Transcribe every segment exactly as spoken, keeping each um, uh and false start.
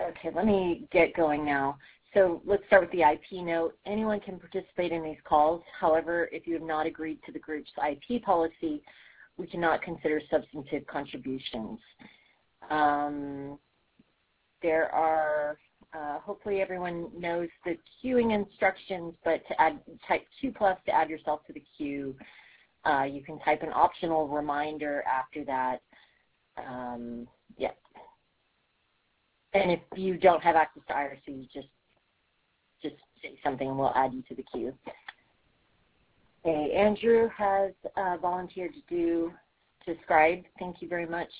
Okay, let me get going now. So let's start with the I P note. Anyone can participate in these calls. However, if you have not agreed to the group's I P policy, we cannot consider substantive contributions. Um, there are, uh, hopefully everyone knows the queuing instructions, but to add, type Q plus to add yourself to the queue. Uh, you can type an optional reminder after that. Um, yeah. And if you don't have access to I R C, just just say something and we'll add you to the queue. Okay, Andrew has uh, volunteered to do to scribe. Thank you very much.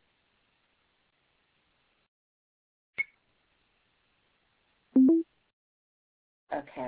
Okay.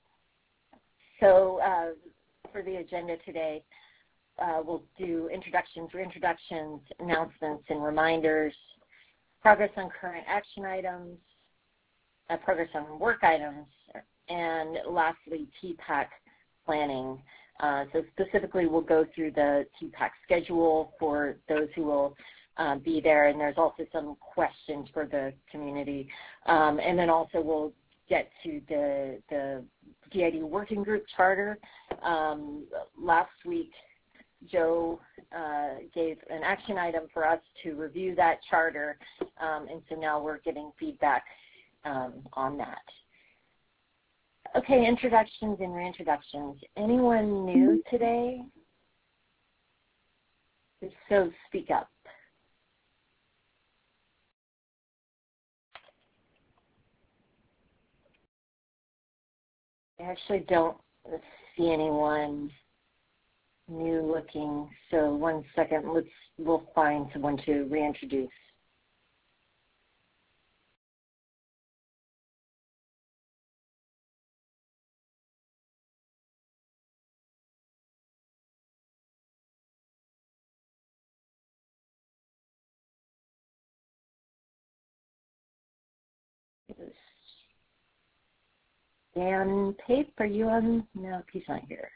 So uh, for the agenda today, uh, we'll do introductions, reintroductions, announcements, and reminders, progress on current action items, uh, progress on work items, and lastly, T PAC planning. Uh, so specifically, we'll go through the T PAC schedule for those who will uh, be there, and there's also some questions for the community. Um, and then also we'll get to the, the D I D working group charter. Um, last week, Joe uh, gave an action item for us to review that charter, um, and so now we're getting feedback um, on that. Okay, introductions and reintroductions. Anyone new today? If so, speak up. I actually don't see anyone new looking, so one second, let's, we'll find someone to reintroduce. Dan Pape, are you on? No, he's not here.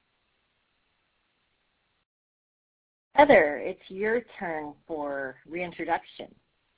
Heather, it's your turn for reintroduction.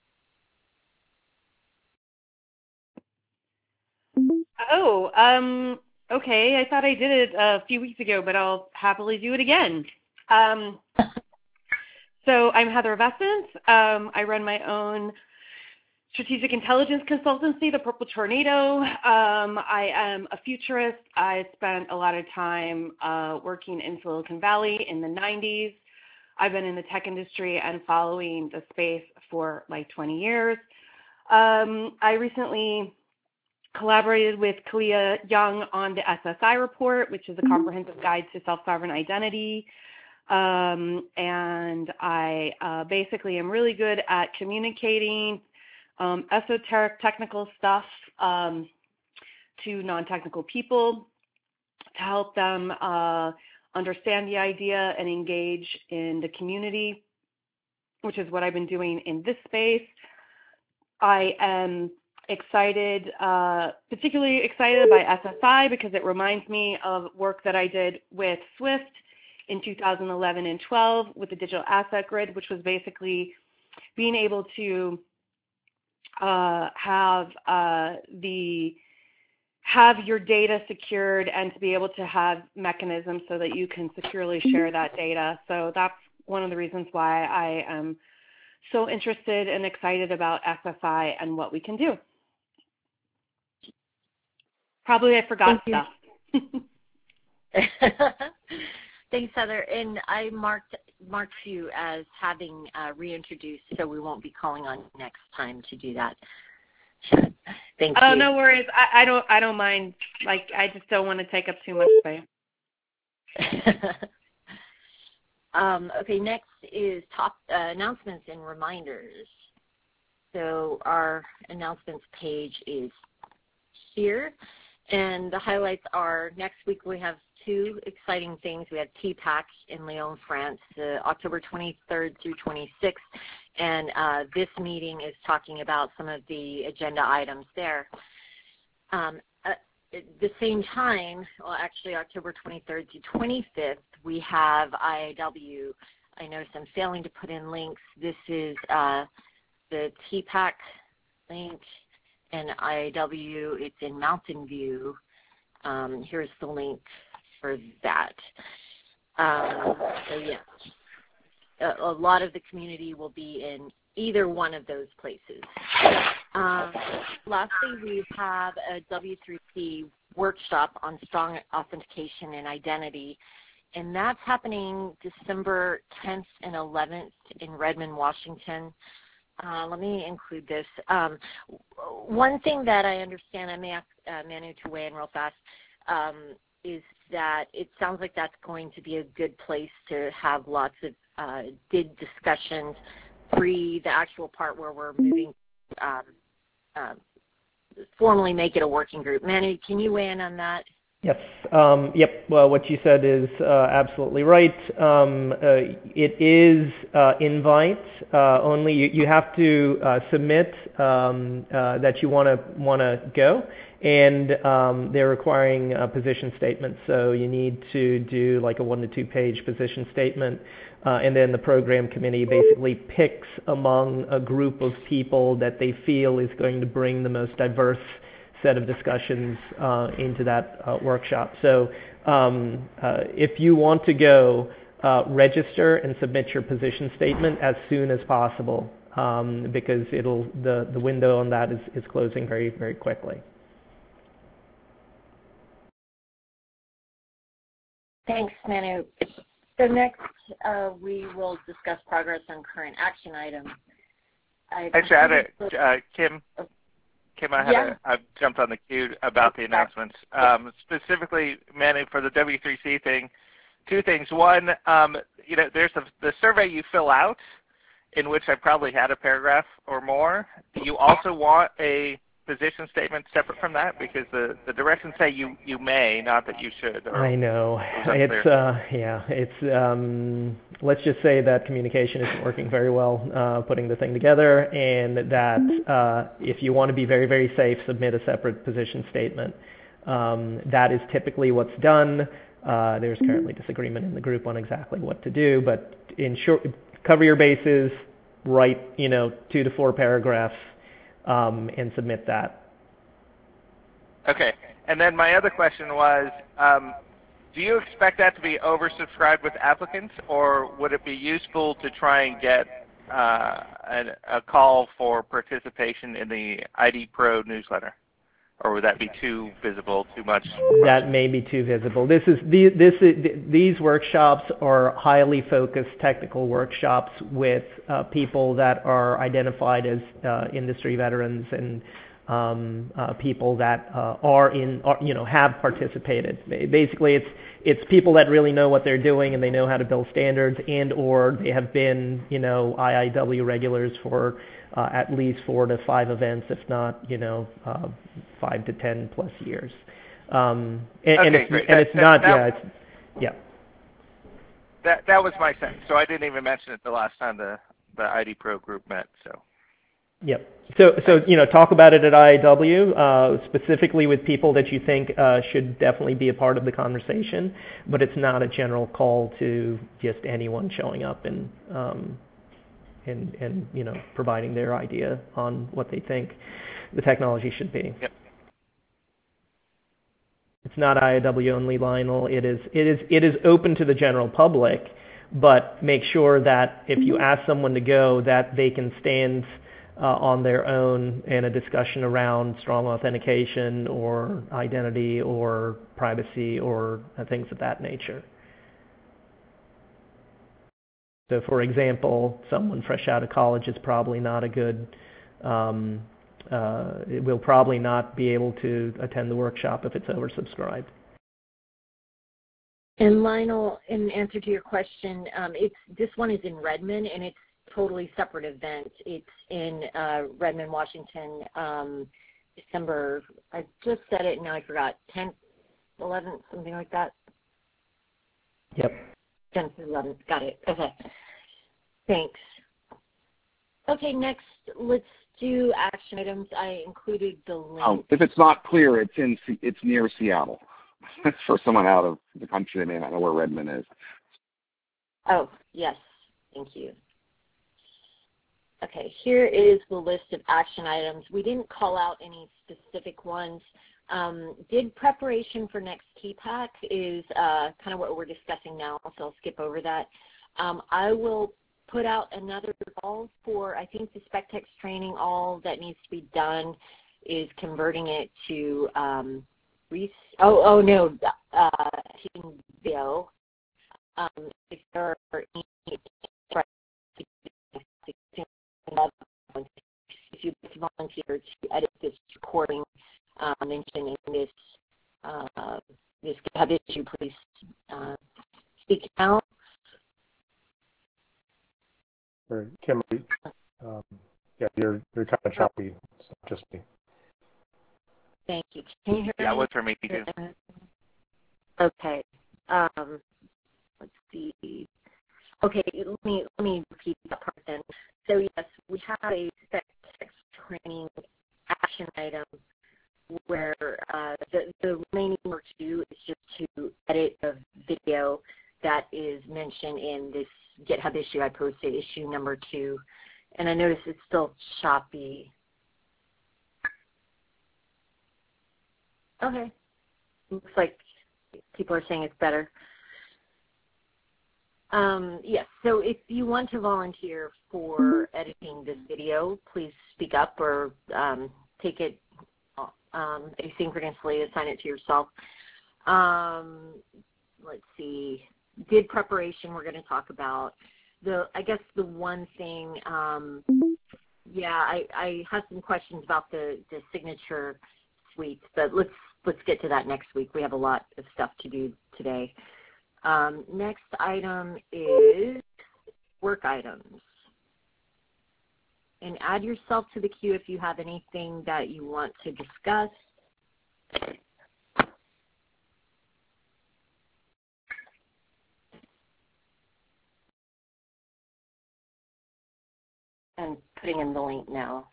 Oh, um, okay. I thought I did it a few weeks ago, but I'll happily do it again. Um, so I'm Heather Vescent. Um, I run my own strategic intelligence consultancy, The Purple Tornado. Um, I am a futurist. I spent a lot of time uh, working in Silicon Valley in the nineties. I've been in the tech industry and following the space for like twenty years. Um, I recently collaborated with Kalia Young on the S S I report, which is a comprehensive guide to self-sovereign identity. Um, and I uh, basically am really good at communicating um, esoteric technical stuff um, to non-technical people to help them uh, understand the idea and engage in the community, which is what I've been doing in this space. I am excited, uh, particularly excited by S S I because it reminds me of work that I did with Swift in two thousand eleven and twelve with the digital asset grid, which was basically being able to uh, have uh, the have your data secured and to be able to have mechanisms so that you can securely share that data. So that's one of the reasons why I am so interested and excited about S S I and what we can do. Probably I forgot stuff. Thanks, Heather. And I marked marked you as having uh, reintroduced, so we won't be calling on next time to do that. Thank oh, you. Oh, no worries. I, I don't. I don't mind. Like, I just don't want to take up too much space. um, okay. Next is top uh, announcements and reminders. So our announcements page is here, and the highlights are next week we have two exciting things. We have T PAC in Lyon, France, uh, October twenty-third through twenty-sixth, and uh, this meeting is talking about some of the agenda items there. Um, at the same time, well, actually October twenty-third to twenty-fifth, we have I I W. I noticed I'm failing to put in links. This is uh, the T PAC link, and I A W, it's in Mountain View. Um, here's the link for that. Um, so yeah, a, a lot of the community will be in either one of those places. Um, lastly, we have a W three C workshop on strong authentication and identity, and that's happening December tenth and eleventh in Redmond, Washington. Uh, let me include this. Um, one thing that I understand, I may ask uh, Manu to weigh in real fast, um, is that it sounds like that's going to be a good place to have lots of uh, D I D discussions pre the actual part where we're moving um, uh, formally make it a working group. Manu, can you weigh in on that? Yes. Um, yep. Well, what you said is uh, absolutely right. Um, uh, it is uh, invite uh, only. You, you have to uh, submit um, uh, that you want to want to go, and um, they're requiring a position statements. So you need to do like a one to two page position statement, uh, and then the program committee basically picks among a group of people that they feel is going to bring the most diverse set of discussions uh, into that uh, workshop. So um, uh, if you want to go, uh, register and submit your position statement as soon as possible, um, because it'll the, the window on that is, is closing very, very quickly. Thanks, Manu. So next, uh, we will discuss progress on current action items. I Actually, I had a, uh, Kim, Kim, I had yeah. a, I jumped on the queue about the announcements. Um, specifically, Manu, for the W three C thing, two things. One, um, you know, there's a, the survey you fill out, in which I probably had a paragraph or more. Do you also want a position statement separate from that? Because the, the directions say you, you may, not that you should. Or I know. It's, uh, yeah, it's, um, let's just say that communication isn't working very well, uh, putting the thing together, and that uh, if you want to be very, very safe, submit a separate position statement. Um, that is typically what's done. Uh, there's currently disagreement in the group on exactly what to do, but in short, cover your bases, write, you know, two to four paragraphs, Um, and submit that. Okay. And then my other question was, um, do you expect that to be oversubscribed with applicants, or would it be useful to try and get uh, a, a call for participation in the I D Pro newsletter? Or would that be too visible, too much? That may be too visible. This is the, this is, these workshops are highly focused technical workshops with uh, people that are identified as uh, industry veterans and um, uh, people that uh, are in, are, you know, have participated. Basically, it's it's people that really know what they're doing and they know how to build standards, and or they have been, you know, I I W regulars for Uh, at least four to five events, if not, you know, uh, five to ten plus years. Um, and, okay, and it's, great. and that, it's that, not, that, yeah, it's, yeah. That that was my sense. So I didn't even mention it the last time the the I D Pro group met. So. Yep. So, so you know, talk about it at I A W, uh, specifically with people that you think uh, should definitely be a part of the conversation, but it's not a general call to just anyone showing up and, um, and, and you know, providing their idea on what they think the technology should be. Yep. It's not I A W only, Lionel. It is, it is, it is open to the general public, but make sure that if you ask someone to go, that they can stand uh, on their own in a discussion around strong authentication or identity or privacy or uh, things of that nature. So, for example, someone fresh out of college is probably not a good, um, uh, will probably not be able to attend the workshop if it's oversubscribed. And Lionel, in answer to your question, um, it's this one is in Redmond, and it's totally separate event. It's in uh, Redmond, Washington, um, December. I just said it, and now I forgot. tenth, eleventh, something like that. Yep. tenth to eleventh. Got it. Okay. Thanks. Okay, next, let's do action items. I included the link. Um, if it's not clear, it's in it's near Seattle. For someone out of the country, they may not know where Redmond is. Oh, yes. Thank you. Okay, here is the list of action items. We didn't call out any specific ones. Um, did preparation for next T PAC is uh, kind of what we're discussing now, so I'll skip over that. Um, I will put out another call for, I think, the SpecTex training. All that needs to be done is converting it to, um, oh, oh no, uh, video. Um, if there are any, if you volunteer to edit this recording, um, mentioning this uh, this GitHub issue, please uh, speak now. Or Kimberly, um, yeah, you're you're kind of choppy. It's not just me. Thank you. Can you hear yeah, me? it was for me too. Okay. Um, let's see. Okay, let me let me repeat that part then. So yes, we have a SpecTex training action item where uh, the, the remaining work to do is just to edit the video that is mentioned in this GitHub issue I posted, issue number two. And I notice it's still choppy. Okay. Looks like people are saying it's better. Um, yes, so if you want to volunteer for editing this video, please speak up or um, take it um, asynchronously, assign it to yourself. Um, let's see, did preparation we're going to talk about. The I guess the one thing, um, yeah, I, I have some questions about the, the signature suites, but let's let's get to that next week. We have a lot of stuff to do today. Um, next item is work items. And add yourself to the queue if you have anything that you want to discuss. I'm putting in the link now.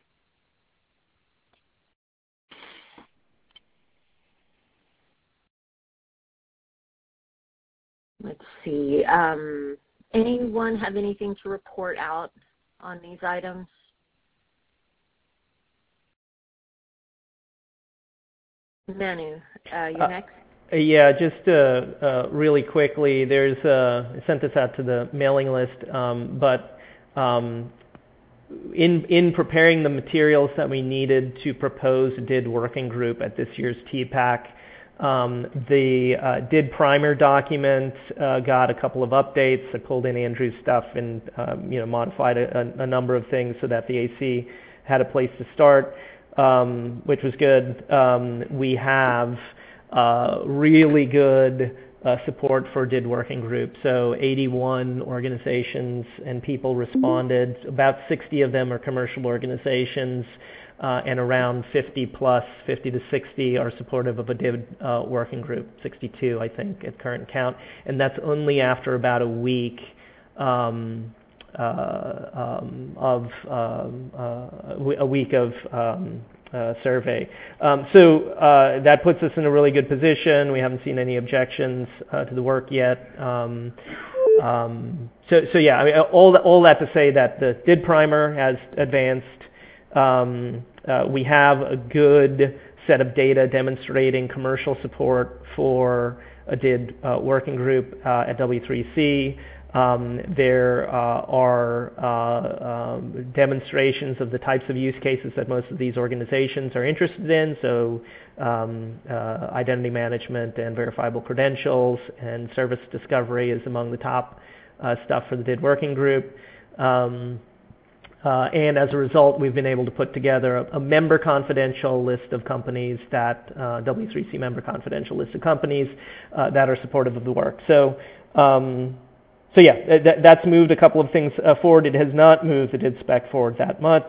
Let's see. Um, anyone have anything to report out on these items? Manu, uh, you're uh, next. Yeah, just uh, uh, really quickly, there's uh, I sent this out to the mailing list, um, but um, in in preparing the materials that we needed to propose a D I D working group at this year's T PAC, um, the uh, D I D primer document uh, got a couple of updates. I pulled in Andrew's stuff and um, you know modified a, a number of things so that the A C had a place to start, um, which was good. Um, we have uh, really good uh, support for D I D working group. So eighty-one organizations and people responded. About sixty of them are commercial organizations, uh, and around fifty plus, fifty to sixty are supportive of a D I D uh, working group. sixty-two, I think, at current count. And that's only after about a week um, uh, um, of um, uh, a week of um, Uh, survey. Um, so uh, that puts us in a really good position. We haven't seen any objections uh, to the work yet. Um, um, so, so yeah, I mean, all, that, all that to say that the D I D primer has advanced. Um, uh, we have a good set of data demonstrating commercial support for a D I D uh, working group uh, at W three C. Um, there uh, are uh, um, demonstrations of the types of use cases that most of these organizations are interested in, so um, uh, identity management and verifiable credentials and service discovery is among the top uh, stuff for the D I D working group. Um, uh, and as a result, we've been able to put together a, a member confidential list of companies that, uh, W three C member confidential list of companies uh, that are supportive of the work. So. Um, So yeah, that, that's moved a couple of things uh, forward. It has not moved the D I D spec forward that much,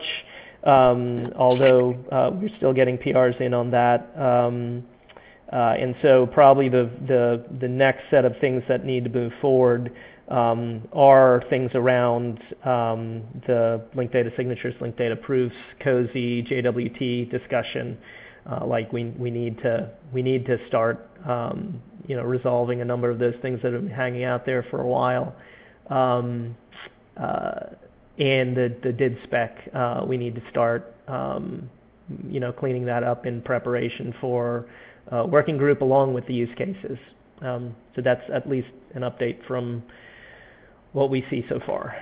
um, although uh, we're still getting P Rs in on that. Um, uh, and so probably the, the, the next set of things that need to move forward um, are things around um, the linked data signatures, linked data proofs, COSI, J W T discussion. Uh, like we, we need to we need to start um, you know resolving a number of those things that have been hanging out there for a while. Um, uh, and the, the D I D spec, uh, we need to start, um, you know, cleaning that up in preparation for uh, working group along with the use cases. Um, so that's at least an update from what we see so far.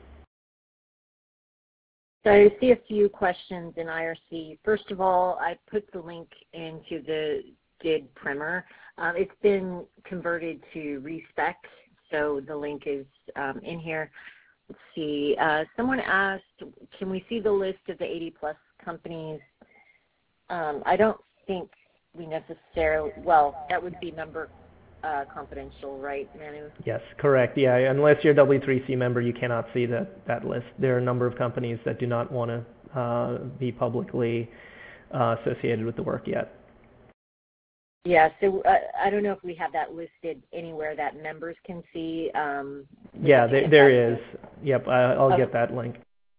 So I see a few questions in I R C. First of all, I put the link into the D I D primer. Um, it's been converted to respec, so the link is um, in here. Let's see. Uh, someone asked, can we see the list of the eighty plus companies? Um, I don't think we necessarily, well, that would be member uh, confidential, right, Manu? Yes, correct. Yeah, unless you're a W three C member, you cannot see that, that list. There are a number of companies that do not want to uh, be publicly uh, associated with the work yet. Yeah, so uh, I don't know if we have that listed anywhere that members can see. Um, yeah, there, there is. List. Yep, I, I'll okay. get that link.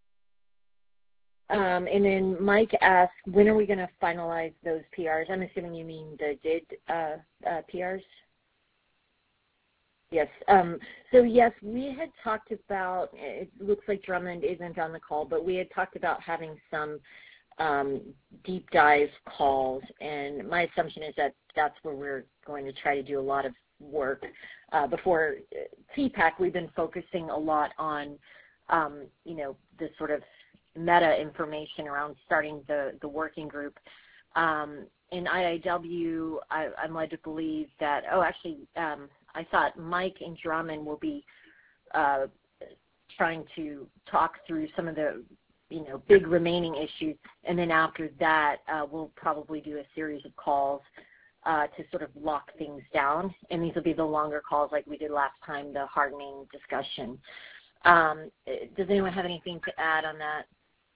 Um, and then Mike asked, when are we going to finalize those P Rs? I'm assuming you mean the D I D uh, uh, P Rs? Yes. Um, so, yes, we had talked about, it looks like Drummond isn't on the call, but we had talked about having some um, deep dive calls, and my assumption is that that's where we're going to try to do a lot of work. Uh, before T PAC, we've been focusing a lot on, um, you know, the sort of meta information around starting the, the working group. Um, in I I W, I, I'm led to believe that, oh, actually, um, I thought Mike and Drummond will be uh, trying to talk through some of the, you know, big remaining issues, and then after that, uh, we'll probably do a series of calls uh, to sort of lock things down, and these will be the longer calls like we did last time, the hardening discussion. Um, does anyone have anything to add on that?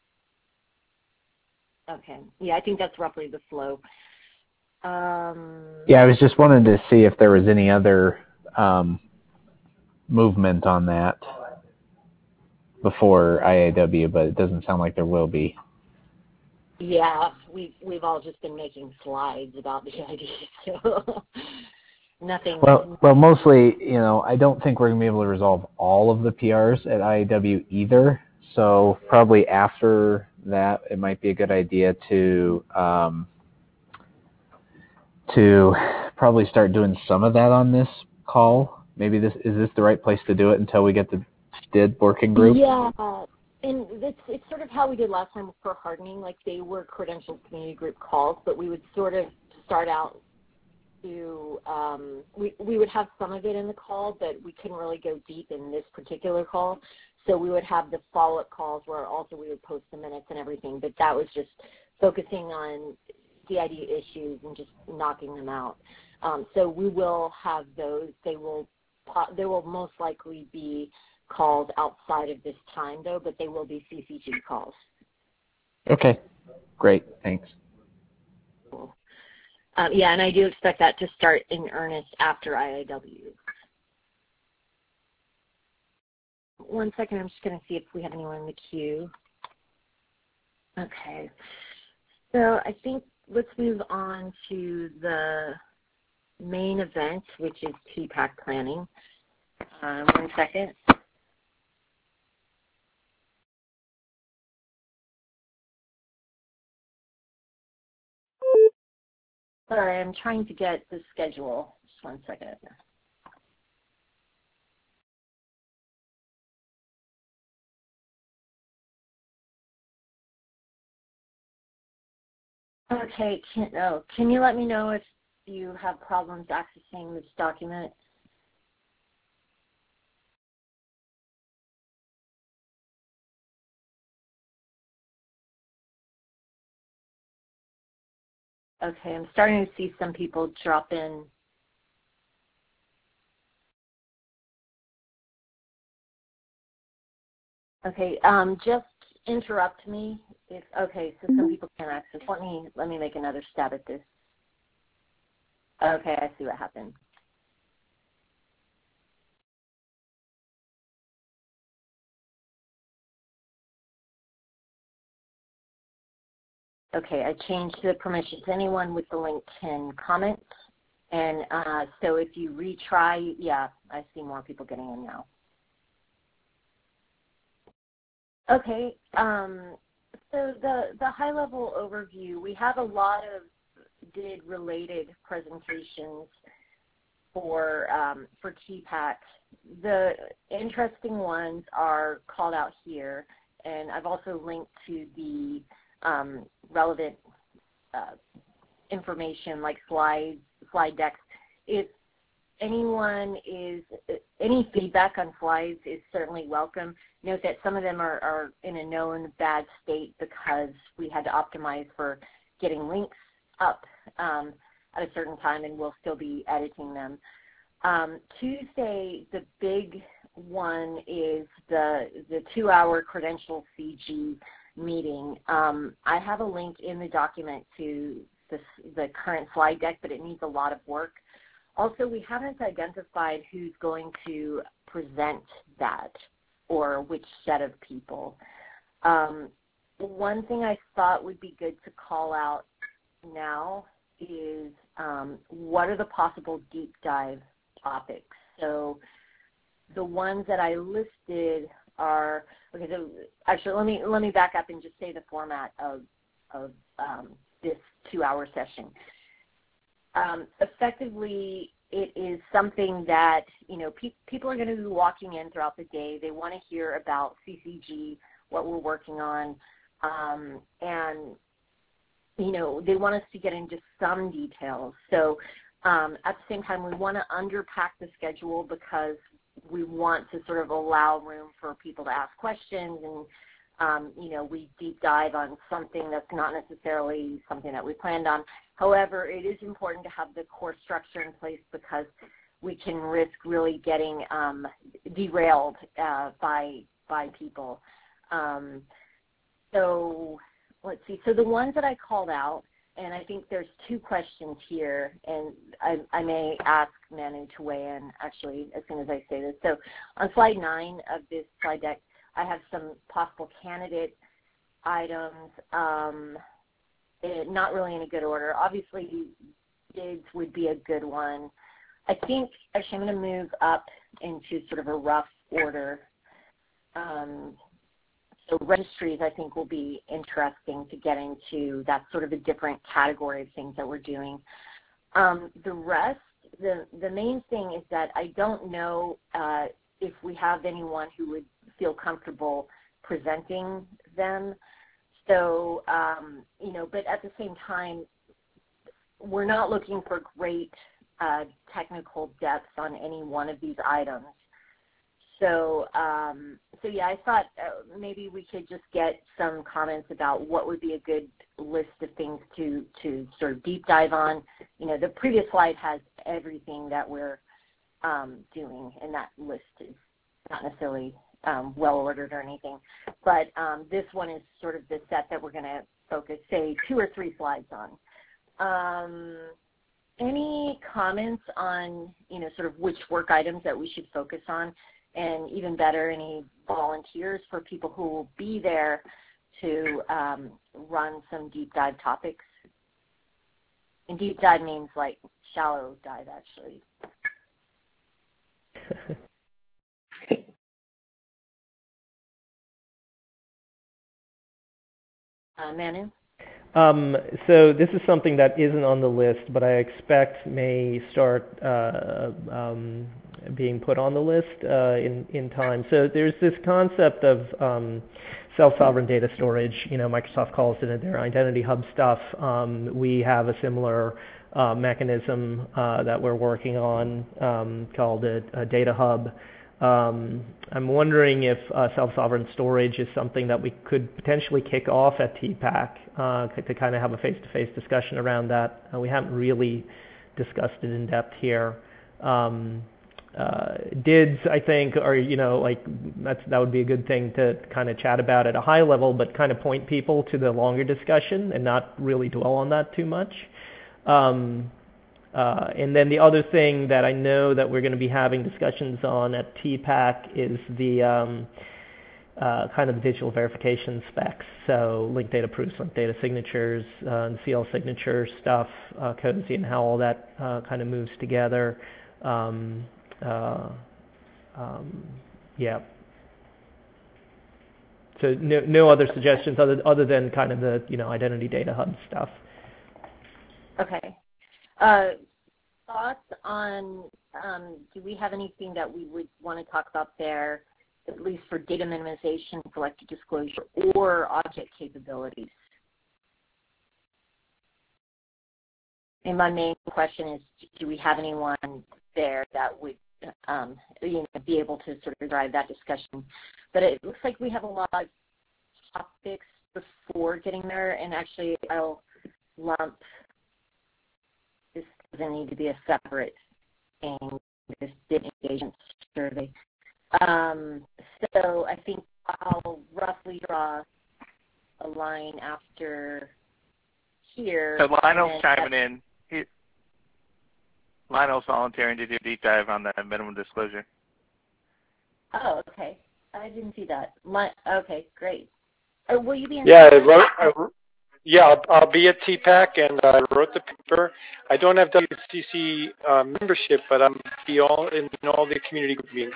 Okay. Yeah, I think that's roughly the flow. Um, yeah, I was just wanting to see if there was any other um, movement on that before I A W, but it doesn't sound like there will be. Yeah, we, we've all just been making slides about the idea, so nothing. Well, well, mostly, you know, I don't think we're going to be able to resolve all of the P Rs at I A W either, so probably after that, it might be a good idea to um, to probably start doing some of that on this call. Maybe this is this the right place to do it until we get the D I D working group? Yeah, and it's, it's sort of how we did last time for hardening. Like, they were credentialed community group calls, but we would sort of start out to, um, we, we would have some of it in the call, but we couldn't really go deep in this particular call. So we would have the follow-up calls where also we would post the minutes and everything, but that was just focusing on D I D issues and just knocking them out. Um, so we will have those. They will, there will most likely be calls outside of this time, though, but they will be C C G calls. Okay, great, thanks. Cool. Um, yeah, and I do expect that to start in earnest after I A W. One second, I'm just going to see if we have anyone in the queue. Okay, so I think let's move on to the main event, which is T PAC planning. Um, one second. Sorry, I'm trying to get the schedule. Just one second. Okay, can, oh, can you let me know if you have problems accessing this document? Okay, I'm starting to see some people drop in. Okay, um, just interrupt me if, okay, so some people can't access. Let me, let me make another stab at this. Okay, I see what happened. Okay, I changed the permissions. Anyone with the link can comment. And uh, so if you retry, yeah, I see more people getting in now. Okay. Um, so the, the high-level overview, we have a lot of D I D-related presentations for um, for T PAC. The interesting ones are called out here, and I've also linked to the um, relevant uh, information like slides, slide decks. If anyone is, any feedback on slides is certainly welcome. Note that some of them are, are in a known bad state because we had to optimize for getting links up um, at a certain time, and we'll still be editing them. Um, Tuesday, the big one is the the two-hour credential C G meeting. Um, I have a link in the document to this, the current slide deck, but it needs a lot of work. Also, we haven't identified who's going to present that or which set of people. Um, one thing I thought would be good to call out now is um, what are the possible deep dive topics. So the ones that I listed are, okay, so actually let me, let me back up and just say the format of, of um, this two-hour session. Um, effectively, it is something that, you know, pe people are going to be walking in throughout the day. They want to hear about C C G, what we're working on, um, and, you know, they want us to get into some details. So um, at the same time, we want to underpack the schedule because we want to sort of allow room for people to ask questions, and um, you know, we deep dive on something that's not necessarily something that we planned on. However, it is important to have the core structure in place because we can risk really getting um, derailed uh, by by people. Um, so let's see. So the ones that I called out, and I think there's two questions here, and I, I may ask Manu to weigh in actually as soon as I say this. So on slide nine of this slide deck, I have some possible candidate items, um, it, not really in a good order. Obviously, D I Ds would be a good one. I think actually I'm going to move up into sort of a rough order. Um, so registries, I think, will be interesting to get into. That's sort of a different category of things that we're doing. Um, the rest, the, the main thing is that I don't know uh, if we have anyone who would feel comfortable presenting them. So, um, you know, but at the same time, we're not looking for great uh, technical depth on any one of these items. So, um, so yeah, I thought uh, maybe we could just get some comments about what would be a good list of things to, to sort of deep dive on. You know, the previous slide has everything that we're um, doing, and that list is not necessarily um, well-ordered or anything. But um, this one is sort of the set that we're going to focus, say, two or three slides on. Um, any comments on, you know, sort of which work items that we should focus on? And even better, any volunteers for people who will be there to um, run some deep dive topics? And deep dive means like shallow dive, actually. uh, Manu? Um, so this is something that isn't on the list, but I expect may start uh, um, being put on the list uh, in, in time. So there's this concept of um, self-sovereign data storage. You know, Microsoft calls it their Identity Hub stuff. Um, we have a similar uh, mechanism uh, that we're working on um, called a, a Data Hub. Um, I'm wondering if uh, self-sovereign storage is something that we could potentially kick off at T PAC uh, to kind of have a face-to-face discussion around that. Uh, we haven't really discussed it in depth here. Um, uh, D I Ds, I think, are, you know, like that's, that would be a good thing to kind of chat about at a high level, but kind of point people to the longer discussion and not really dwell on that too much. Um, Uh, and then the other thing that I know that we're going to be having discussions on at T PAC is the um, uh, kind of the digital verification specs. So linked data proofs, linked data signatures, uh, and C L signature stuff, uh, Cozy, and how all that uh, kind of moves together. Um, uh, um, yeah. so no, no other suggestions other other than kind of the you know identity data hub stuff. Okay. Uh, thoughts on, um, do we have anything that we would want to talk about there, at least for data minimization, selected disclosure, or object capabilities? And my main question is, do we have anyone there that would um, you know, be able to sort of drive that discussion? But it looks like we have a lot of topics before getting there, and actually I'll lump, this doesn't need to be a separate thing, this data engagement survey. Um, so I think I'll roughly draw a line after here. So Lionel's chiming in. He, Lionel's volunteering to do a deep dive on the minimum disclosure. Oh, okay. I didn't see that. My, okay, great. Uh, will you be in? Yeah, I wrote, I, yeah, I'll, I'll be at T PAC, and I wrote the paper. I don't have W C C uh, membership, but I'm be all in all the community group meetings.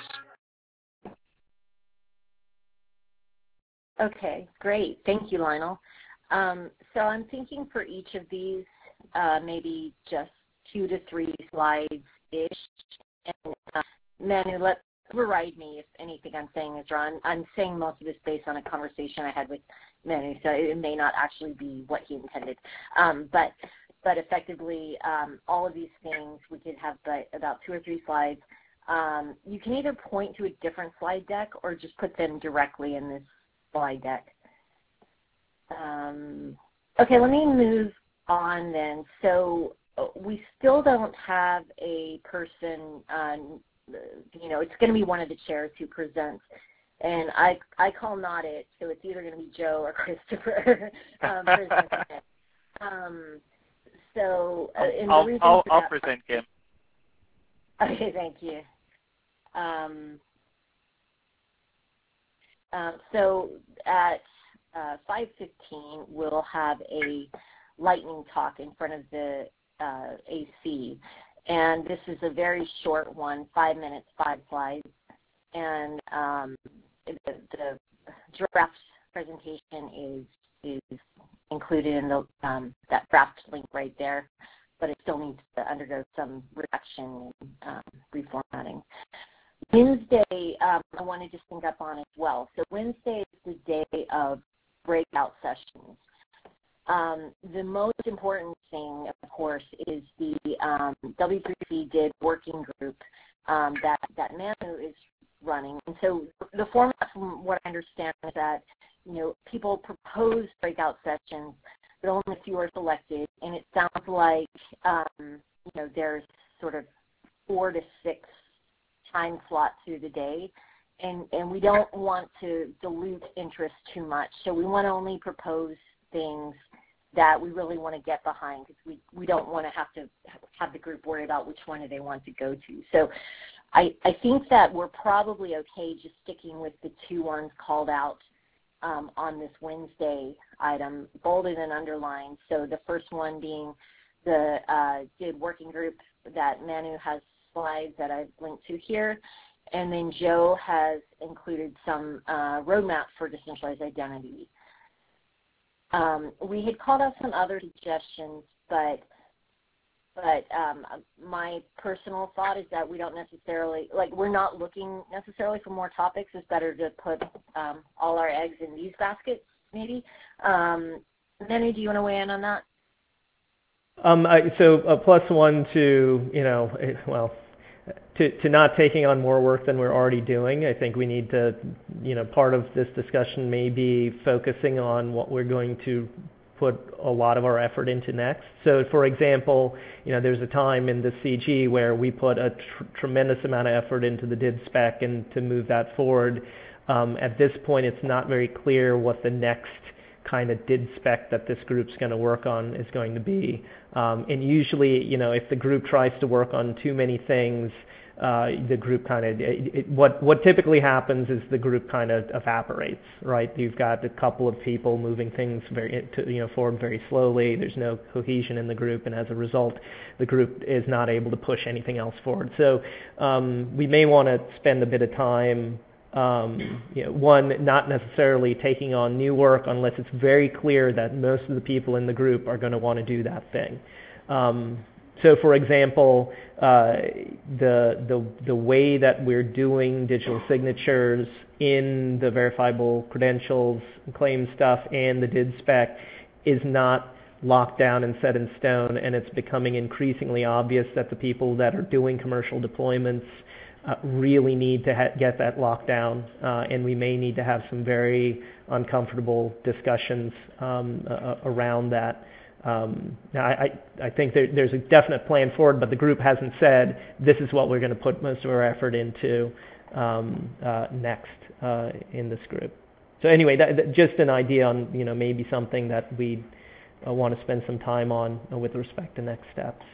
Okay, great. Thank you, Lionel. Um, so I'm thinking for each of these, uh, maybe just two to three slides-ish. And uh, Manu, let override me if anything I'm saying is wrong. I'm saying most of this based on a conversation I had with Manu, so it may not actually be what he intended. Um, but but effectively, um, all of these things, we could have about two or three slides. Um, you can either point to a different slide deck or just put them directly in this slide deck. Um, okay, let me move on then. So uh, we still don't have a person, uh, you know, it's going to be one of the chairs who presents. And I I call not it, so it's either going to be Joe or Christopher um, presenting it. Um, so, uh, and I'll, the reason I'll, for I'll that, present Kim. Okay, thank you. Um, uh, so at uh, five fifteen, we'll have a lightning talk in front of the uh, A C. And this is a very short one, five minutes, five slides. And um, the, the draft presentation is is included in the um, that draft link right there, but it still needs to undergo some redaction and um, reformatting. Wednesday, um, I wanted to sync up on as well. So Wednesday is the day of breakout sessions. Um, the most important thing, of course, is the um, W three C D I D working group um, that, that Manu is running. And so the format, from what I understand, is that, you know, people propose breakout sessions, but only a few are selected. And it sounds like, um, you know, there's sort of four to six time slots through the day. And, and we don't want to dilute interest too much. So we want to only propose things that we really want to get behind, because we, we don't want to have to have the group worry about which one do they want to go to. So I, I think that we're probably okay just sticking with the two ones called out um, on this Wednesday item, bolded and underlined. So the first one being the uh, D I D working group that Manu has slides that I've linked to here. And then Joe has included some uh, roadmap for decentralized identity. Um, we had called out some other suggestions, but but um, my personal thought is that we don't necessarily, like, we're not looking necessarily for more topics. It's better to put um, all our eggs in these baskets, maybe. Um, Manu, do you want to weigh in on that? Um, I, so a plus one to, you know, well, to, to not taking on more work than we're already doing. I think we need to, you know, part of this discussion may be focusing on what we're going to put a lot of our effort into next. So, for example, you know, there's a time in the C G where we put a tr tremendous amount of effort into the D I D spec and to move that forward. Um, at this point, it's not very clear what the next kind of D I D spec that this group's going to work on is going to be. Um, and usually, you know, if the group tries to work on too many things, uh, the group kind of, what, what typically happens is the group kind of evaporates, right? You've got a couple of people moving things very, to, you know, forward very slowly. There's no cohesion in the group, and as a result, the group is not able to push anything else forward. So um, we may want to spend a bit of time Um, you know, one, not necessarily taking on new work unless it's very clear that most of the people in the group are going to want to do that thing. Um, so, for example, uh, the, the, the way that we're doing digital signatures in the verifiable credentials claim stuff and the D I D spec is not locked down and set in stone, and it's becoming increasingly obvious that the people that are doing commercial deployments uh, really need to ha- get that locked down, uh, and we may need to have some very uncomfortable discussions um, uh, around that. Um, now, I, I think there, there's a definite plan forward, but the group hasn't said this is what we're going to put most of our effort into um, uh, next uh, in this group. So anyway, that, that, just an idea on, you know, maybe something that we uh, want to spend some time on uh, with respect to next steps.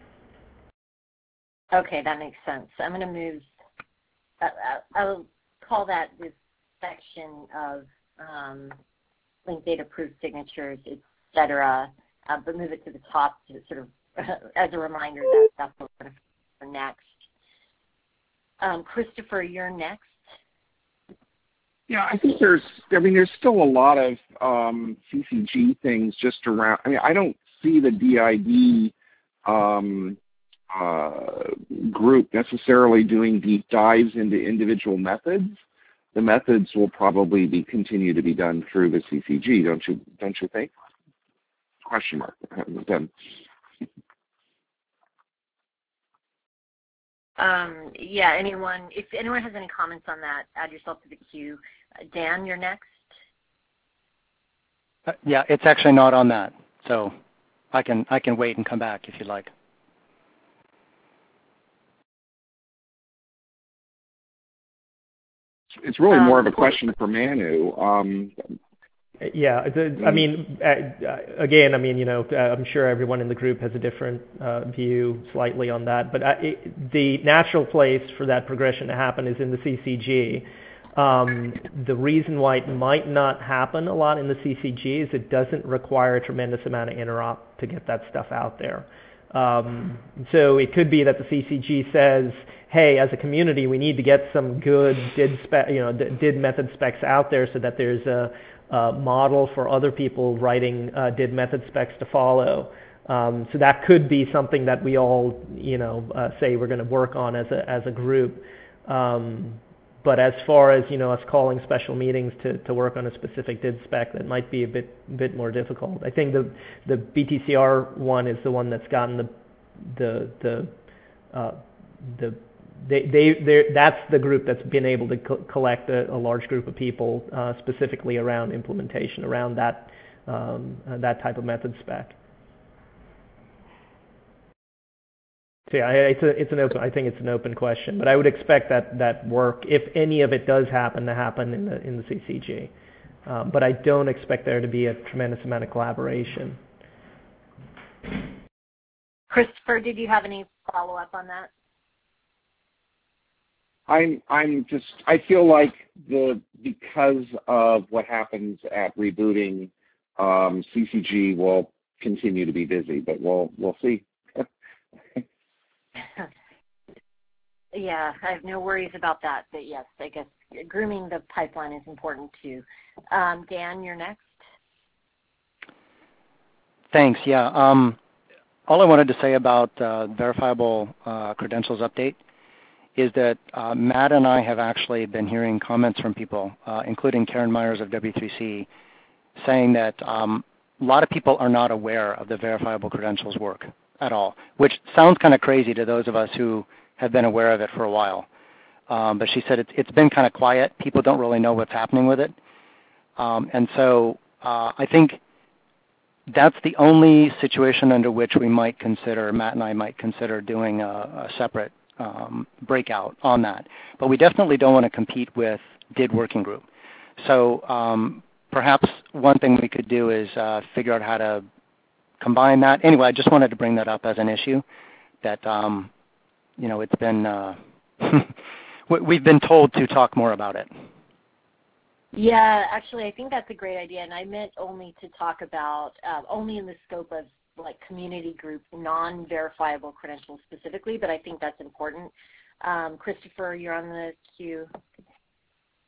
Okay, that makes sense. I'm going to move, uh, I'll call that this section of um, linked data proof signatures, et cetera, uh, but move it to the top to sort of as a reminder that that's what we're going to for next. Um, Christopher, you're next. Yeah, I think there's, I mean, there's still a lot of um, C C G things just around. I mean, I don't see the D I D um, uh, group necessarily doing deep dives into individual methods. The methods will probably be continue to be done through the C C G, don't you? Don't you think? Question mark. I haven't done. Um, yeah, anyone, if anyone has any comments on that, add yourself to the queue. Uh, Dan, you're next. Uh, yeah, it's actually not on that, so I can I can wait and come back if you'd like. It's really Um, more of a question for Manu. Um, Yeah, the, I mean, uh, again, I mean, you know, I'm sure everyone in the group has a different uh, view slightly on that, but I, it, the natural place for that progression to happen is in the C C G. Um, the reason why it might not happen a lot in the C C G is it doesn't require a tremendous amount of interop to get that stuff out there. Um, so it could be that the C C G says, hey, as a community, we need to get some good D I D, spec, you know, D I D method specs out there so that there's a Uh, model for other people writing uh, D I D method specs to follow. Um, so that could be something that we all, you know, uh, say we're going to work on as a as a group. Um, but as far as, you know, us calling special meetings to, to work on a specific D I D spec, that might be a bit bit more difficult. I think the the B T C R one is the one that's gotten the the the uh, the They, they, that's the group that's been able to co- collect a, a large group of people uh, specifically around implementation, around that um, uh, that type of method spec. So yeah, it's a, it's an open. I think it's an open question, but I would expect that that work, if any of it does happen, to happen in the in the C C G. Um, but I don't expect there to be a tremendous amount of collaboration. Christopher, did you have any follow up on that? I'm I'm just I feel like the because of what happens at rebooting, um, C C G will continue to be busy, but we'll we'll see. Yeah, I have no worries about that. But yes, I guess grooming the pipeline is important too. Um, Dan, you're next. Thanks. Yeah. Um, all I wanted to say about uh, verifiable uh, credentials update is that uh, Matt and I have actually been hearing comments from people, uh, including Karen Myers of W three C, saying that um, a lot of people are not aware of the verifiable credentials work at all, which sounds kind of crazy to those of us who have been aware of it for a while. Um, but she said it's, it's been kind of quiet. People don't really know what's happening with it. Um, and so uh, I think that's the only situation under which we might consider, Matt and I might consider doing a, a separate Um, breakout on that. But we definitely don't want to compete with D I D working group. So um, perhaps one thing we could do is uh, figure out how to combine that. Anyway, I just wanted to bring that up as an issue that, um, you know, it's been, uh, we've been told to talk more about it. Yeah, actually, I think that's a great idea, and I meant only to talk about, uh, only in the scope of like community group, non-verifiable credentials specifically, but I think that's important. Um, Christopher, you're on the queue.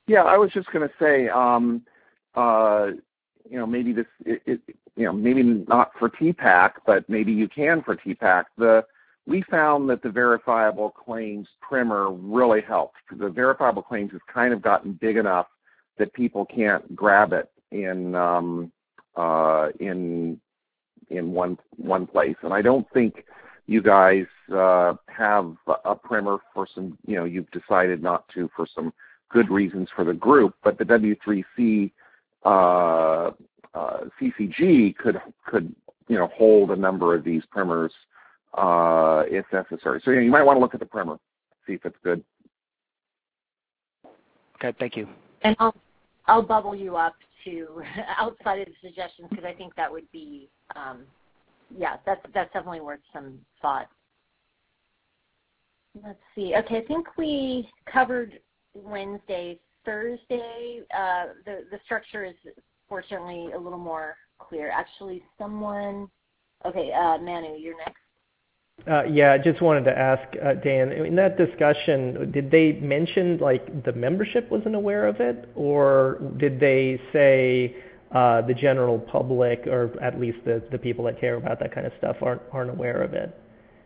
Yeah, I was just going to say, um, uh, you know, maybe this, it, it, you know, maybe not for T PAC, but maybe you can for T PAC. The we found that the verifiable claims primer really helped. The verifiable claims has kind of gotten big enough that people can't grab it in um, uh, in in one one place. And I don't think you guys uh, have a primer for some, you know, you've decided not to for some good reasons for the group, but the W three C uh, uh, C C G could could you know hold a number of these primers uh, if necessary. So you know, you might want to look at the primer, see if it's good. Okay, thank you. And I'll I'll bubble you up to outside of the suggestions because I think that would be um, yeah that's that's definitely worth some thought. Let's see. Okay, I think we covered Wednesday. Thursday, uh, the, the structure is fortunately a little more clear. Actually, someone, okay, uh, Manu, you're next. Uh, yeah, I just wanted to ask, uh, Dan, in that discussion, did they mention, like, the membership wasn't aware of it? Or did they say uh, the general public, or at least the, the people that care about that kind of stuff, aren't, aren't aware of it?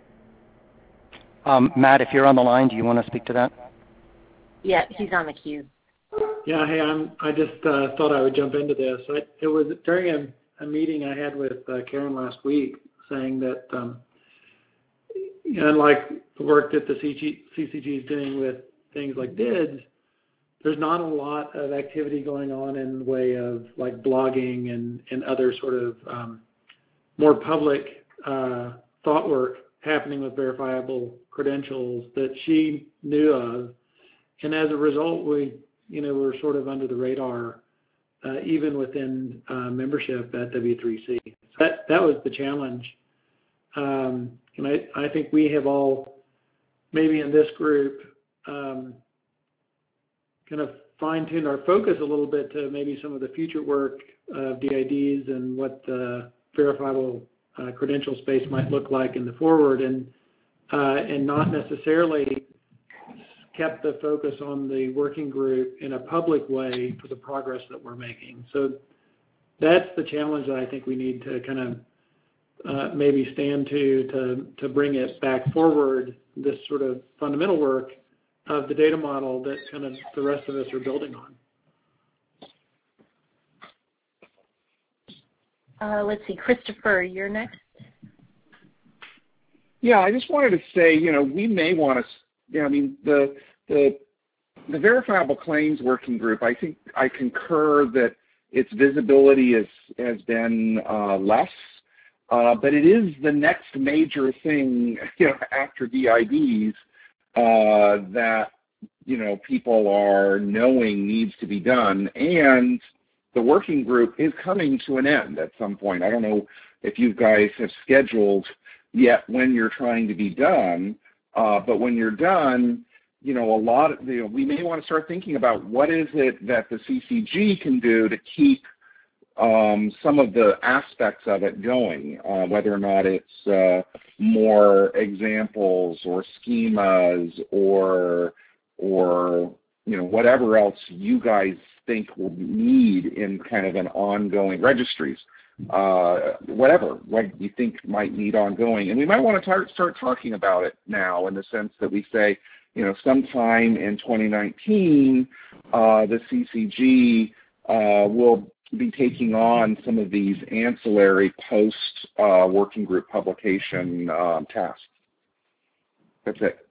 Um, Matt, if you're on the line, do you want to speak to that? Yeah, he's on the queue. Yeah, hey, I'm, I just uh, thought I would jump into this. I, it was during a, a meeting I had with uh, Karen last week saying that, um, you know, unlike the work that the C C G is doing with things like D I D S, there's not a lot of activity going on in the way of like blogging and, and other sort of um, more public uh, thought work happening with verifiable credentials that she knew of. And as a result, we you know, we're sort of under the radar, uh, even within uh, membership at W three C. So that that was the challenge, um, and I, I think we have all, maybe in this group, um, kind of fine-tuned our focus a little bit to maybe some of the future work of D I Ds and what the verifiable uh, credential space might look like in the forward, and uh, and not necessarily kept the focus on the working group in a public way for the progress that we're making. So that's the challenge that I think we need to kind of uh, maybe stand to, to to bring it back forward, this sort of fundamental work of the data model that kind of the rest of us are building on. Uh, let's see, Christopher, you're next. Yeah, I just wanted to say, you know, we may want to, you know, I mean, the the the verifiable claims working group, I think I concur that its visibility is, has been uh, less, uh, but it is the next major thing, you know, after D I Ds uh, that, you know, people are knowing needs to be done, and the working group is coming to an end at some point. I don't know if you guys have scheduled yet when you're trying to be done, uh, but when you're done, you know, a lot of, you know, we may want to start thinking about what is it that the C C G can do to keep um, some of the aspects of it going, uh, whether or not it's uh, more examples or schemas or, or, you know, whatever else you guys think will need in kind of an ongoing registries. Uh, whatever, what you think might need ongoing. And we might want to tar- start talking about it now in the sense that we say, you know, sometime in twenty nineteen, uh, the C C G uh, will be taking on some of these ancillary post uh, working group publication um, tasks. That's it.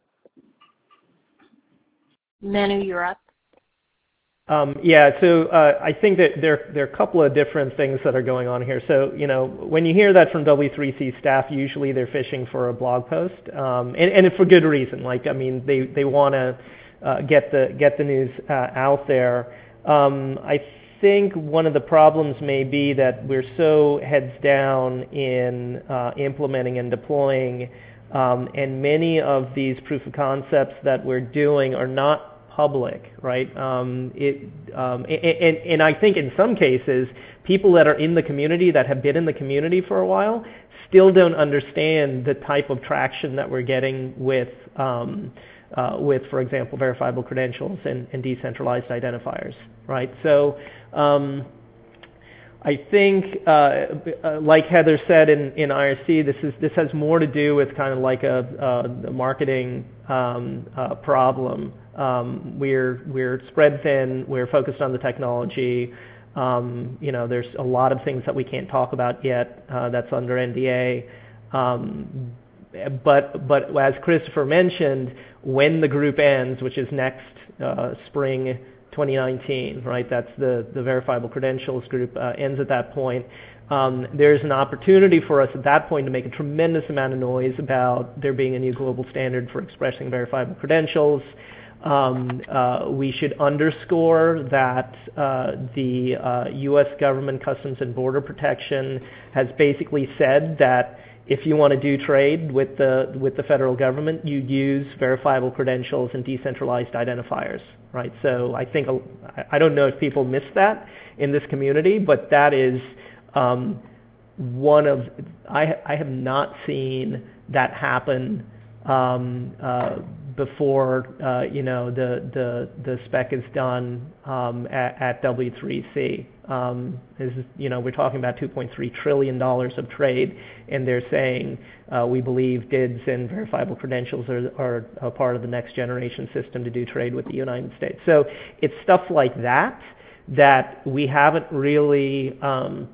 Manu, you're up. Um, yeah, so uh, I think that there, there are a couple of different things that are going on here. So, you know, when you hear that from W three C staff, usually they're fishing for a blog post, um, and, and for good reason. Like, I mean, they, they want to uh, get the get the news uh, out there. Um, I think one of the problems may be that we're so heads down in uh, implementing and deploying, um, and many of these proof of concepts that we're doing are not public, right? Um, it, um, and, and, and I think in some cases, people that are in the community, that have been in the community for a while, still don't understand the type of traction that we're getting with um, uh, with, for example, verifiable credentials and, and decentralized identifiers, right? So um, I think, uh, uh, like Heather said in, in I R C, this is this has more to do with kind of like a, a marketing um, uh, problem. Um, we're we're spread thin. We're focused on the technology. Um, you know, there's a lot of things that we can't talk about yet. Uh, that's under N D A. Um, but but as Christopher mentioned, when the group ends, which is next uh, spring twenty nineteen, right? That's the the verifiable credentials group uh, ends at that point. Um, there's an opportunity for us at that point to make a tremendous amount of noise about there being a new global standard for expressing verifiable credentials. Um, uh, we should underscore that uh, the uh, U S government Customs and Border Protection has basically said that if you want to do trade with the with the federal government, you use verifiable credentials and decentralized identifiers, right? So I think I don't know if people miss that in this community, but that is um, one of I I have not seen that happen um, uh, before uh, you know the the the spec is done um, at, at W three C. Um, is you know we're talking about two point three trillion dollars of trade, and they're saying uh, we believe D I Ds and verifiable credentials are, are a part of the next generation system to do trade with the United States. So it's stuff like that that we haven't really um,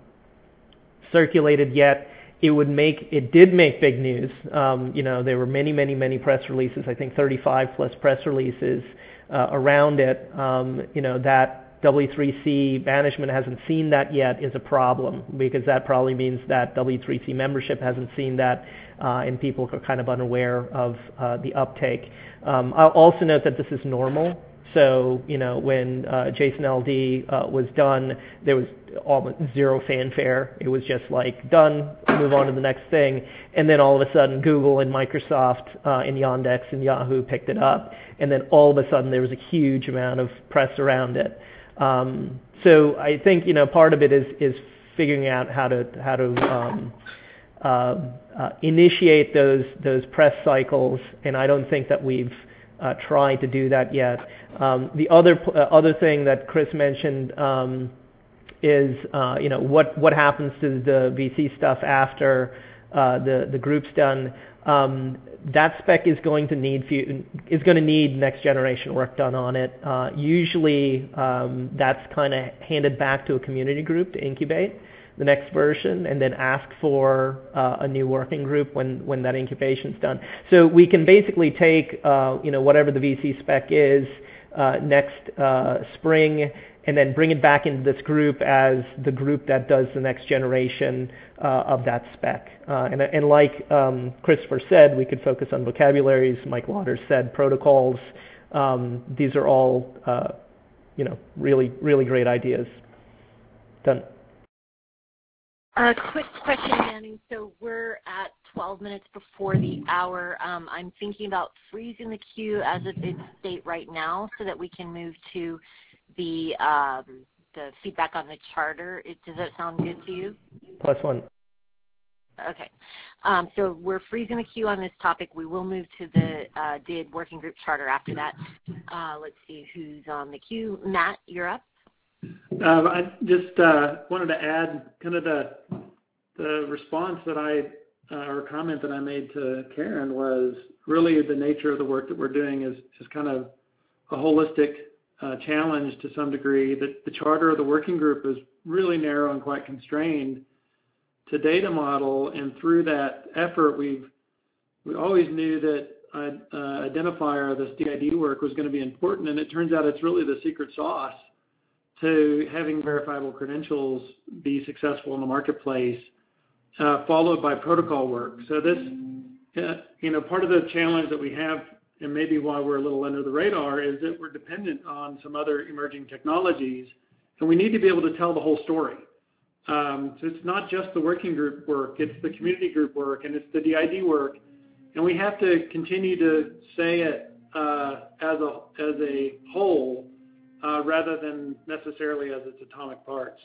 circulated yet. It would make it did make big news. Um, you know, there were many, many, many press releases. I think thirty-five plus press releases uh, around it. Um, you know, that W three C management hasn't seen that yet is a problem, because that probably means that W three C membership hasn't seen that, uh, and people are kind of unaware of uh, the uptake. Um, I'll also note that this is normal. So, you know, when uh, JSON L D uh, was done, there was almost zero fanfare. It was just like, done, move on to the next thing. And then all of a sudden, Google and Microsoft uh, and Yandex and Yahoo picked it up. And then all of a sudden, there was a huge amount of press around it. Um, so I think, you know, part of it is, is figuring out how to, how to um, uh, uh, initiate those, those press cycles. And I don't think that we've uh, tried to do that yet. Um, the other uh, other thing that Chris mentioned um, is uh, you know what what happens to the V C stuff after uh, the the group's done. Um, that spec is going to need few, is going to need next generation work done on it. Uh, usually um, that's kind of handed back to a community group to incubate the next version, and then ask for uh, a new working group when, when that incubation's done. So we can basically take uh, you know whatever the V C spec is uh, next uh, spring, and then bring it back into this group as the group that does the next generation uh, of that spec. Uh, and, and like um, Christopher said, we could focus on vocabularies. Mike Waters said protocols. Um, these are all uh, you know really really great ideas. Done. A quick question, Manny. So we're at twelve minutes before the hour. Um, I'm thinking about freezing the queue as of its state right now so that we can move to the um, the feedback on the charter. It, does that sound good to you? Plus one. Okay. Um, so we're freezing the queue on this topic. We will move to the uh, D I D working group charter after that. Uh, let's see who's on the queue. Matt, you're up. Um, I just uh, wanted to add kind of the the response that I uh, or comment that I made to Karen was really the nature of the work that we're doing is is kind of a holistic uh, challenge to some degree. That the charter of the working group is really narrow and quite constrained to data model, and through that effort, we've we always knew that uh, identifier, this D I D work, was going to be important, and it turns out it's really the secret sauce to having verifiable credentials be successful in the marketplace, uh, followed by protocol work. So this, uh, you know, part of the challenge that we have, and maybe why we're a little under the radar, is that we're dependent on some other emerging technologies, and we need to be able to tell the whole story. Um, so it's not just the working group work, it's the community group work, and it's the D I D work, and we have to continue to say it uh, as a as a whole, Uh, rather than necessarily as its atomic parts.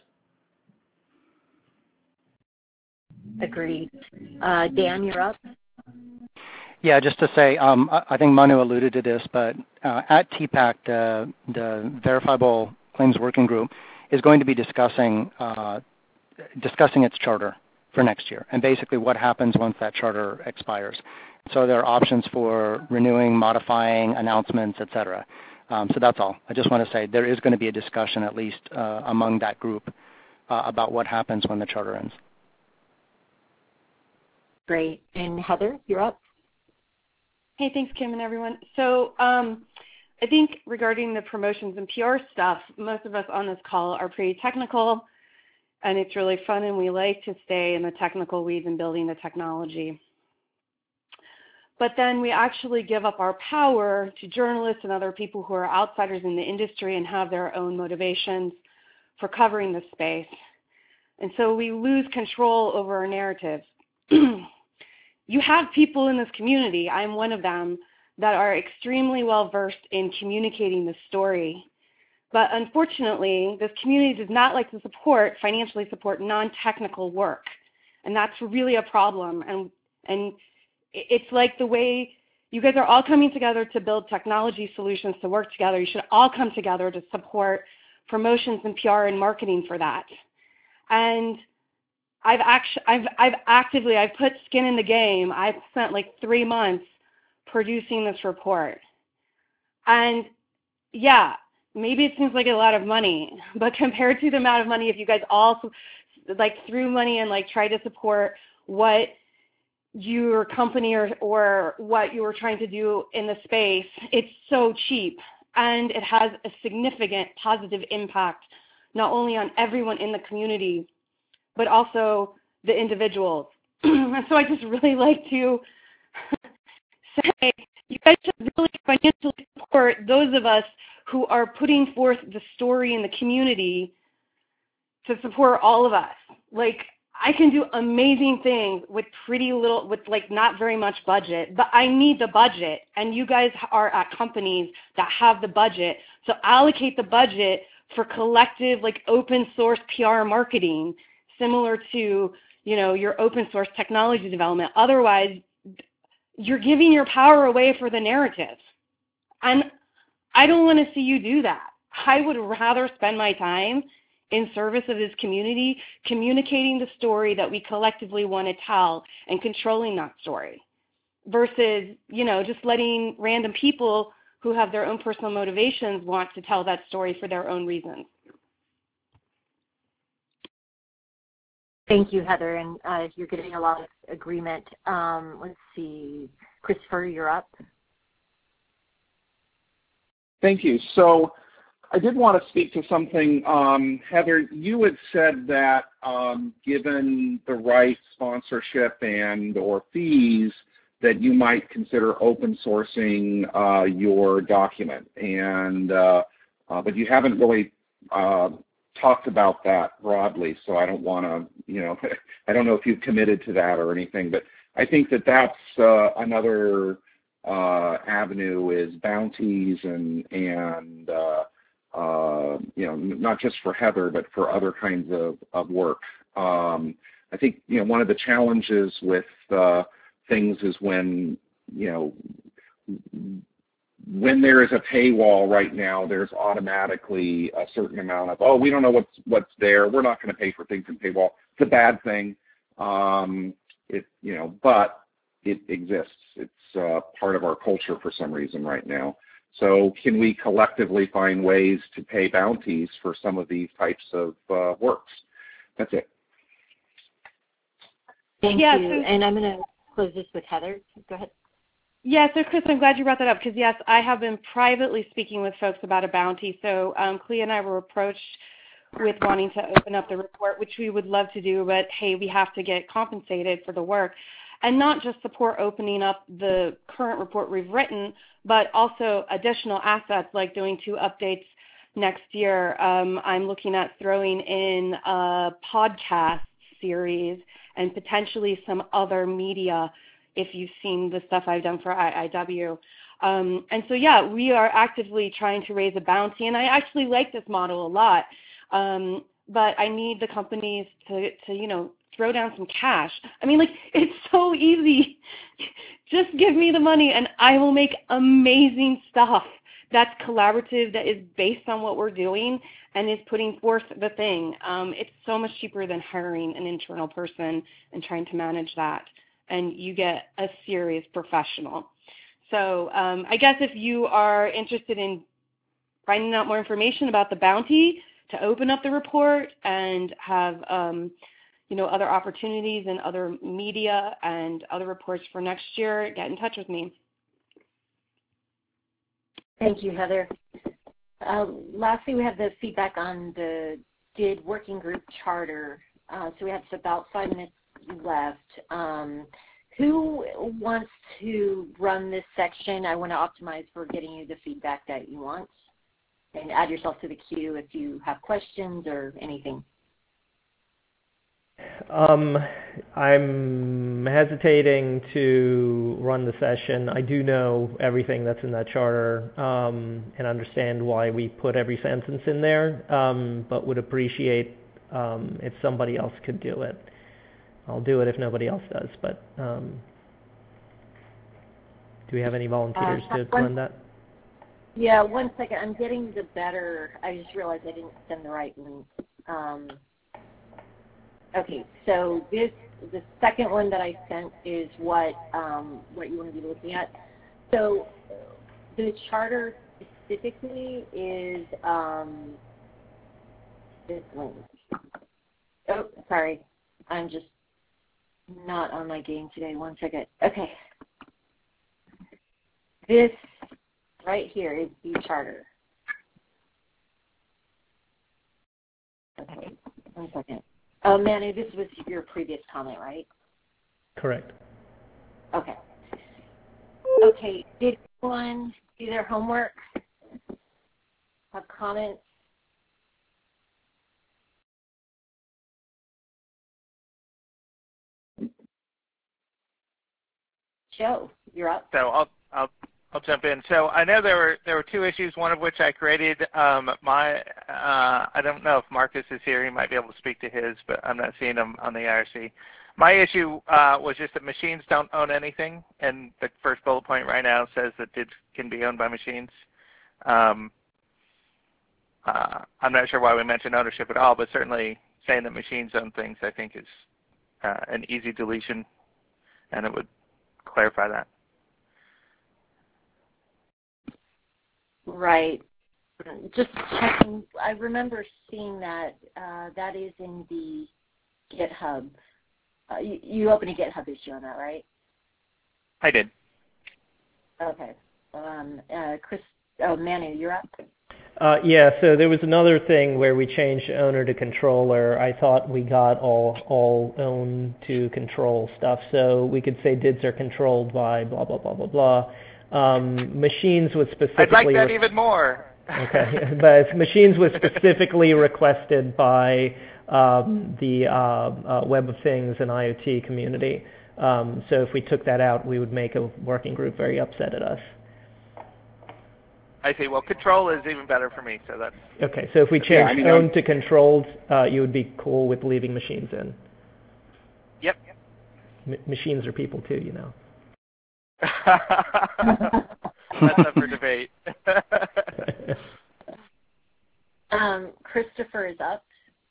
Agreed. Uh, Dan, you're up. Yeah, just to say, um, I think Manu alluded to this, but uh, at T PAC, the, the Verifiable Claims Working Group is going to be discussing uh, discussing its charter for next year, and basically what happens once that charter expires. So there are options for renewing, modifying, announcements, et cetera. Um, so that's all. I just want to say there is going to be a discussion, at least uh, among that group, uh, about what happens when the charter ends. Great. And Heather, you're up. Hey, thanks, Kim and everyone. So um, I think regarding the promotions and P R stuff, most of us on this call are pretty technical, and it's really fun, and we like to stay in the technical weeds and building the technology. But then we actually give up our power to journalists and other people who are outsiders in the industry and have their own motivations for covering the space. And so we lose control over our narratives. You have people in this community, I'm one of them, that are extremely well versed in communicating the story. But unfortunately, this community does not like to support, financially support non-technical work. And that's really a problem. And, and it's like the way you guys are all coming together to build technology solutions to work together. You should all come together to support promotions and P R and marketing for that. And I've actually, I've, I've actively, I've put skin in the game. I've spent like three months producing this report. And yeah, maybe it seems like a lot of money, but compared to the amount of money, if you guys all like threw money and like try to support what your company or, or what you were trying to do in the space, it's so cheap, and it has a significant positive impact, not only on everyone in the community, but also the individuals. And so I just really like to say, you guys should really financially support those of us who are putting forth the story in the community to support all of us. Like, I can do amazing things with pretty little, with like not very much budget, but I need the budget, and you guys are at companies that have the budget. So allocate the budget for collective, like open source P R marketing, similar to, you know, your open source technology development. Otherwise, you're giving your power away for the narrative. And I don't want to see you do that. I would rather spend my time in service of this community, communicating the story that we collectively want to tell and controlling that story, versus, you know, just letting random people who have their own personal motivations want to tell that story for their own reasons. Thank you, Heather, and uh, you're getting a lot of agreement. Um, let's see. Christopher, you're up. Thank you. So I did want to speak to something. Um, Heather, you had said that um, given the right sponsorship and or fees, that you might consider open sourcing uh, your document, and uh, uh, but you haven't really uh, talked about that broadly. So I don't want to, you know, I don't know if you've committed to that or anything, but I think that that's uh, another uh, avenue, is bounties and and uh, uh, you know, not just for Heather, but for other kinds of, of work. Um, I think, you know, one of the challenges with uh, things is when, you know, when there is a paywall right now, there's automatically a certain amount of, oh, we don't know what's what's there, we're not going to pay for things in paywall. It's a bad thing. Um, it, you know, but it exists. It's uh, part of our culture for some reason right now. So can we collectively find ways to pay bounties for some of these types of uh, works? That's it. Thank yeah, you. So, and I'm going to close this with Heather. Go ahead. Yeah, so Chris, I'm glad you brought that up, because yes, I have been privately speaking with folks about a bounty. So um, Clea and I were approached with wanting to open up the report, which we would love to do, but hey, we have to get compensated for the work. And not just support opening up the current report we've written, but also additional assets, like doing two updates next year. Um, I'm looking at throwing in a podcast series and potentially some other media, if you've seen the stuff I've done for I I W. Um, and so, yeah, we are actively trying to raise a bounty, and I actually like this model a lot. Um, but I need the companies to, to, you know, throw down some cash. I mean, like, it's so easy. Just give me the money and I will make amazing stuff that's collaborative, that is based on what we're doing and is putting forth the thing. Um, it's so much cheaper than hiring an internal person and trying to manage that. And you get a serious professional. So um, I guess if you are interested in finding out more information about the bounty, to open up the report and have um, you know, other opportunities and other media and other reports for next year, get in touch with me. Thank you, Heather. Uh, lastly, we have the feedback on the D I D working group charter. Uh, so we have about five minutes left. Um, who wants to run this section? I want to optimize for getting you the feedback that you want. And add yourself to the queue if you have questions or anything. Um, I'm hesitating to run the session. I do know everything that's in that charter um, and understand why we put every sentence in there, um, but would appreciate um, if somebody else could do it. I'll do it if nobody else does, but um, do we have any volunteers uh, to run that? Yeah, one second. I'm getting the better. I just realized I didn't send the right link. Um, okay, so this the second one that I sent is what um, what you want to be looking at. So the charter specifically is um, this link. Oh, sorry. I'm just not on my game today. One second. Okay. This right here is the charter. Okay, one second. Oh, Manu, this was your previous comment, right? Correct. Okay. Okay, did anyone do their homework? Have comments? Joe, you're up. So I'll I'll I'll jump in. So I know there were there were two issues. One of which I created. Um, my uh, I don't know if Marcus is here. He might be able to speak to his, but I'm not seeing him on the I R C. My issue uh, was just that machines don't own anything, and the first bullet point right now says that D I D can be owned by machines. Um, uh, I'm not sure why we mentioned ownership at all, but certainly saying that machines own things, I think, is uh, an easy deletion, and it would clarify that. Right. Just checking. I remember seeing that. Uh, that is in the GitHub. Uh, you, you opened a GitHub issue on that, right? I did. Okay. Um, uh, Chris, oh, Manu, you're up. Uh, yeah, so there was another thing where we changed owner to controller. I thought we got all all own to control stuff, so we could say D I Ds are controlled by blah, blah, blah, blah, blah. Um, machines was specifically... I'd like that re- even more. Okay, but machines was specifically requested by um, the uh, uh, Web of Things and IoT community. Um, so if we took that out, we would make a working group very upset at us. I see. Well, control is even better for me, so that's... Okay, so if we change yeah, I mean, own to controlled, uh, you would be cool with leaving machines in. Yep. M- machines are people too, you know. That's up for debate. um, Christopher is up.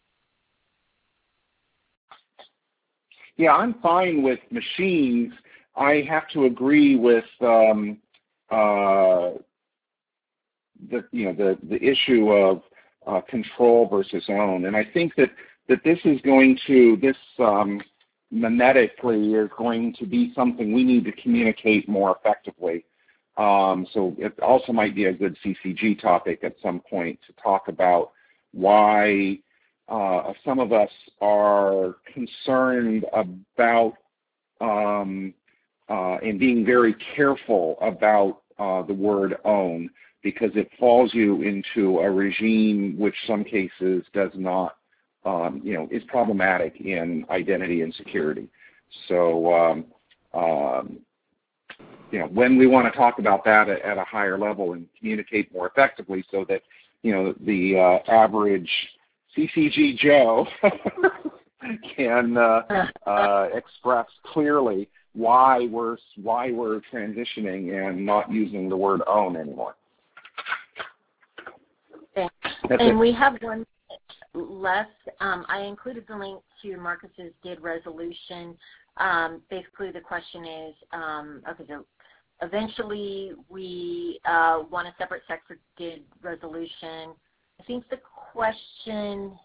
Yeah, I'm fine with machines. I have to agree with um, uh, the you know the the issue of uh, control versus own, and I think that that this is going to this um, mimetically is going to be something we need to communicate more effectively. Um, so it also might be a good C C G topic at some point to talk about why uh, some of us are concerned about um, uh, and being very careful about uh, the word own, because it falls you into a regime which some cases does not, um, you know, is problematic in identity and security. So, um, um, you know, when we want to talk about that at, at a higher level and communicate more effectively so that, you know, the uh, average C C G Joe can uh, uh, express clearly why we're why we're transitioning and not using the word own anymore. Thanks. That's and it. we have one left. Um, I included the link to Marcus's D I D resolution. Um, basically, the question is, um, okay, so eventually we uh, want a separate sex for D I D resolution. I think the question,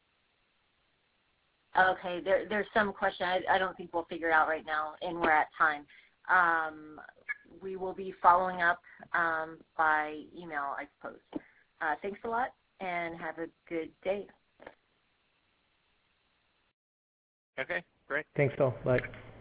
okay, there, there's some question I, I don't think we'll figure out right now, and we're at time. Um, we will be following up um, by email, I suppose. Uh, thanks a lot, and have a good day. Okay, great. Thanks, Phil. Bye.